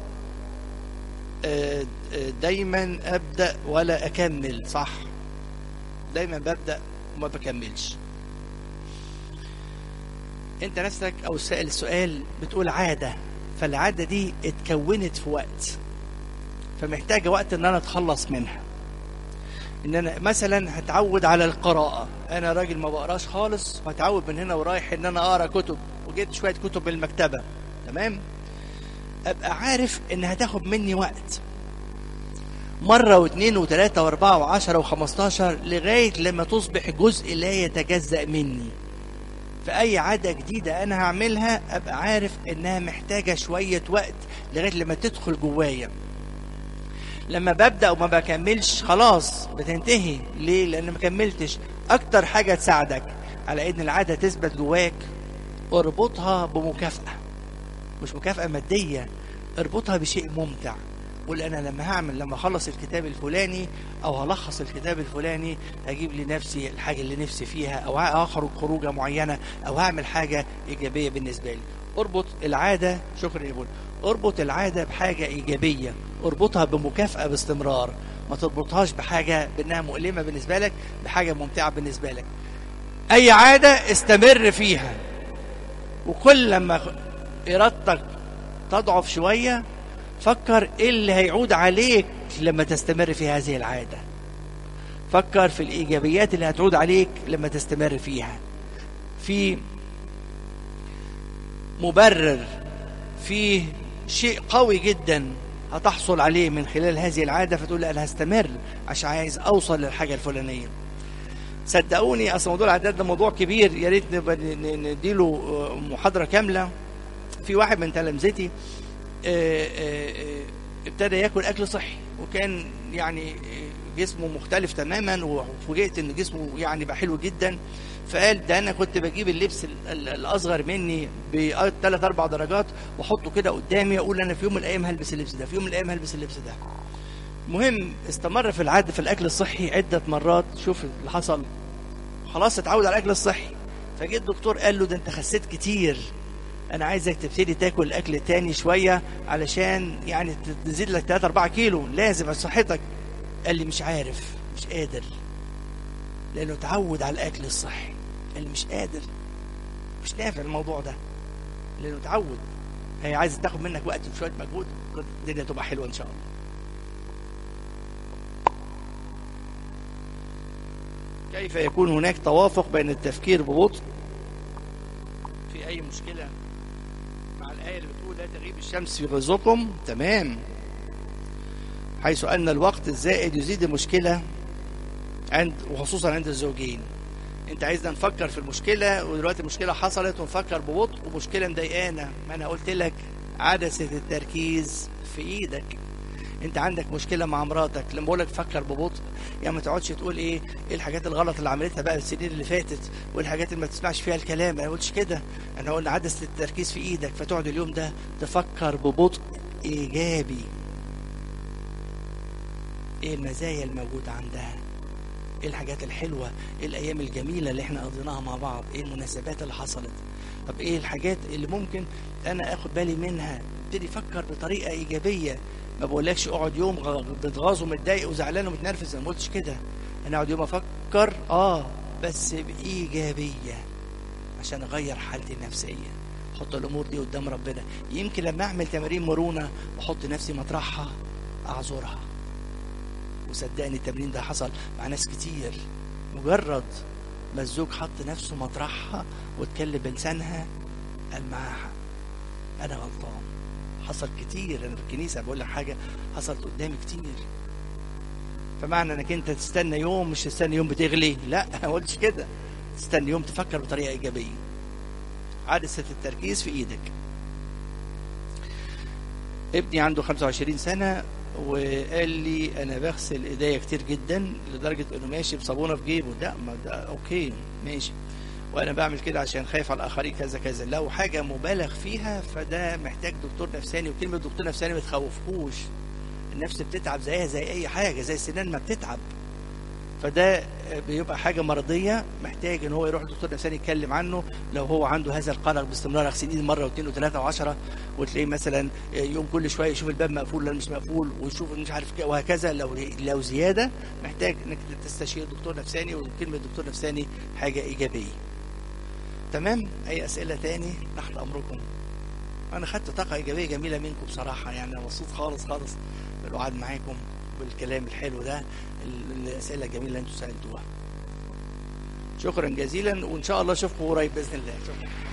دايما ابدأ ولا اكمل. صح، دايما ببدأ وما بكملش. انت نفسك او سائل السؤال بتقول عادة، فالعادة دي اتكونت في وقت، فمحتاجة وقت ان انا اتخلص منها. ان انا مثلا هتعود على القراءة، انا راجل ما بقراش خالص، وهتعود من هنا ورايح ان انا اقرا كتب، وجبت شوية كتب من المكتبة، تمام؟ ابقى عارف ان هتاخد مني وقت، مرة واثنين وثلاثة واربعة وعشرة وخمستاشر، لغاية لما تصبح جزء لا يتجزأ مني. فأي عادة جديدة أنا هعملها أبقى عارف إنها محتاجة شوية وقت لغاية لما تدخل جوايا. لما ببدأ وما بكملش خلاص بتنتهي. ليه؟ لأن ما كملتش. أكتر حاجة تساعدك على إن العادة تثبت جواك اربطها بمكافأة، مش مكافأة مادية، اربطها بشيء ممتع. قول أنا لما هعمل لما أخلص الكتاب الفلاني أو هلخص الكتاب الفلاني هجيب لنفسي الحاجة اللي نفسي فيها، أو هخرج خروجة معينة، أو هعمل حاجة إيجابية بالنسبة لي. اربط العادة، شكرا يا بول، اربط العادة بحاجة إيجابية، اربطها بمكافأة باستمرار، ما تربطهاش بحاجة بأنها مؤلمة بالنسبة لك، بحاجة ممتعة بالنسبة لك. أي عادة استمر فيها، وكل لما إرادتك تضعف شوية فكر إيه اللي هيعود عليك لما تستمر في هذه العادة. فكر في الإيجابيات اللي هتعود عليك لما تستمر فيها، في مبرر، في شيء قوي جدا هتحصل عليه من خلال هذه العادة، فتقول أنا هستمر عشان عايز أوصل للحاجة الفلانية. صدقوني أصل موضوع العادات ده موضوع كبير، يا ريت نديله محاضرة كاملة. في واحد من تلامذتي ابتدى ياكل أكل صحي، وكان يعني جسمه مختلف تماما، وفوجئت ان جسمه يعني بقى حلو جدا. فقال ده انا كنت بجيب اللبس الاصغر مني بثلاث اربع درجات واحطه كده قدامي، اقول انا في يوم من الايام هلبس اللبس ده، في يوم من الايام هلبس اللبس ده. مهم استمر في العد في الاكل الصحي عده مرات. شوف اللي حصل، خلاص اتعود على الاكل الصحي. فجه الدكتور قال له ده انت خسيت كتير، انا عايزك تبتدي تاكل اكل تاني شويه علشان يعني تزيد لك ثلاثة أربعة كيلو، لازم على صحتك. قال لي مش عارف، مش قادر، لانه اتعود على الاكل الصحي. قال لي مش قادر، مش نافع الموضوع ده، لانه اتعود. هي عايزه تاخد منك وقت وشويه مجهود، الدنيا تبقى حلوه ان شاء الله. كيف يكون هناك توافق بين التفكير ببطء في اي مشكله مع الايه اللي بتقول لا تغيب الشمس في غيظكم؟ تمام، حيث ان الوقت الزائد يزيد المشكله عند وخصوصا عند الزوجين. انت عايزنا نفكر في المشكله، ودلوقتي المشكله حصلت ونفكر ببطء ومشكله مضايقانا. ما انا قلت لك عدسه التركيز في ايدك. انت عندك مشكله مع مراتك، لما بقول لك فكر ببطء يعني ما تقعدش تقول ايه ايه الحاجات الغلط اللي عملتها بقى السنين اللي فاتت والحاجات اللي ما تسمعش فيها الكلام. انا ما قلتش كده، انا قلنا عدسه التركيز في ايدك، فتقعد اليوم ده تفكر ببطء ايجابي. ايه المزايا الموجوده عندها، ايه الحاجات الحلوه، ايه الايام الجميله اللي احنا قضيناها مع بعض، ايه المناسبات اللي حصلت، طب ايه الحاجات اللي ممكن انا اخد بالي منها. ابتدي فكر بطريقه ايجابيه. ما بقولكش اقعد يوم بتغاظ ومتضايق وزعلان ومتنرفز، انا ما قلتش كده. انا اقعد يوم افكر اه بس بايجابيه عشان اغير حالتي النفسيه. احط الامور دي قدام ربنا، يمكن لما اعمل تمارين مرونه واحط نفسي مطرحها اعذرها. وصدقني التمرين ده حصل مع ناس كتير، مجرد ما الزوج حط نفسه مطرحها واتكلم بلسانها قال معاها انا غلطان. حصل كتير، انا في الكنيسه بقول لك حاجه حصلت قدامي كتير. فمعنى انك انت تستنى يوم، مش تستنى يوم بتغلي، لا ما قلتش كده، تستنى يوم تفكر بطريقه ايجابيه. عدسه التركيز في ايدك. ابني عنده خمسة وعشرين سنه وقال لي انا بغسل ايديا كتير جدا لدرجه انه ماشي بصابونه في جيبه. ده ما ده اوكي ماشي، وانا بعمل كده عشان خايف على الاخرين كذا كذا. لو حاجه مبالغ فيها فده محتاج دكتور نفساني، وكلمه دكتور نفساني ما تخوفكوش. النفس بتتعب زيها زي اي حاجه، زي السنان ما بتتعب. فده بيبقى حاجه مرضيه محتاج ان هو يروح لدكتور نفساني يتكلم عنه. لو هو عنده هذا القلق باستمرار، اغسل ايدي مره واثنين وثلاثه وعشرة، وتلاقيه مثلا يوم كل شويه يشوف الباب مقفول ولا مش مقفول، ويشوف مش عارف كده وهكذا. لو لو زياده محتاج انك تستشير دكتور نفساني، وكلمه دكتور نفساني حاجه ايجابيه. تمام. اي اسئله تاني؟ تحت امركم. انا خدت طاقه ايجابيه جميله منكم بصراحه، يعني انا مبسوط خالص خالص بالقعد معاكم بالكلام الحلو ده، الاسئله الجميله اللي انتم سالتوها. شكرا جزيلا، وان شاء الله اشوفكم قريب باذن الله. شكرا.